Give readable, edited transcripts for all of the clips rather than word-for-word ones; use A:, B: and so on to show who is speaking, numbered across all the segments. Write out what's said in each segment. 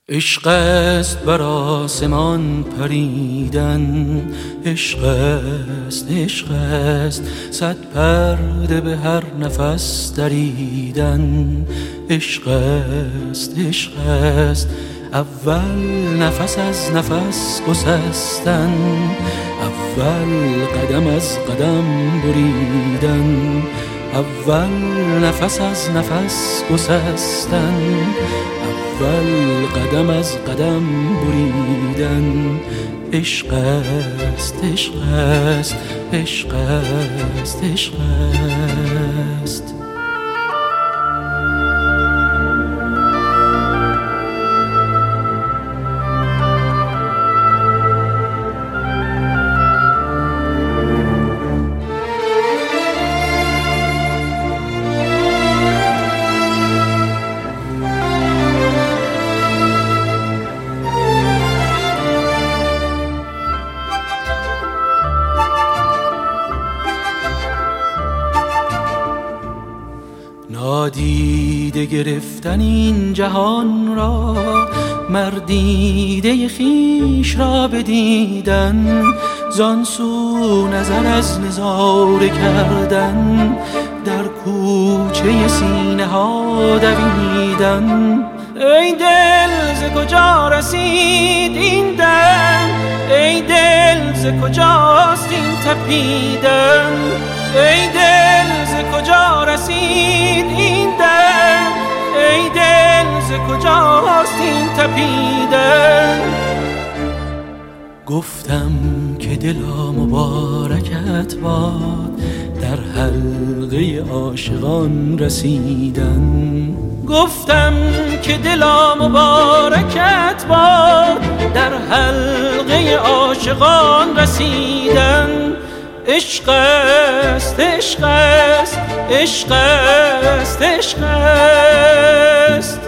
A: عشق است بر آسمان پریدن، عشق است صد پرده به هر نفس دریدن. عشق است اول نفس از نفس گسستن، اول قدم از قدم بریدن. اول نفس از نفس گسستن، اول قدم از قدم بریدن. عشق است عشق است عشق است عشق است. نادیده گرفتن این جهان را، مردیده خویش را بدیدن. زان سو نظر از نظاره کردن، در کوچه سینه ها دویدن. ای دل ز کجا رسید این دم، ای دل ز کجاست این تپیدن. ای دل ز کجا رسید این دم، ای دل ز کجاست این تپیدن. گفتم که دلا مبارکت باد، در حلقه عاشقان رسیدن. گفتم که دلا مبارکت باد، در حلقه عاشقان رسیدن. عشق است عشق است عشق است عشق است.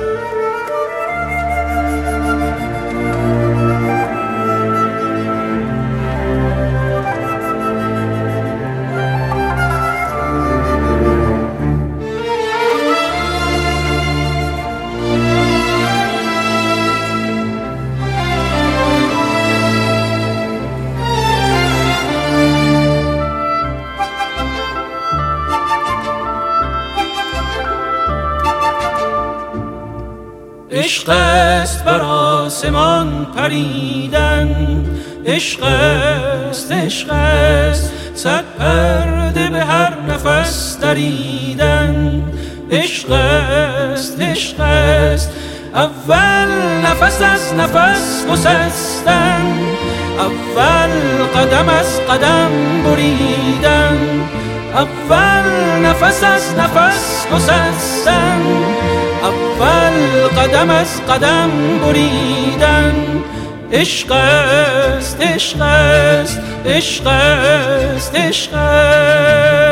A: عشق است بر آسمان پریدن، عشق است صد پرده به هر نفس دریدن. عشق است اول نفس از نفس گسستن، اول قدم از قدم بریدن. اول نفس از نفس گسستن، اول قدم از قدم بریدن. عشق است عشق است عشق است عشق است.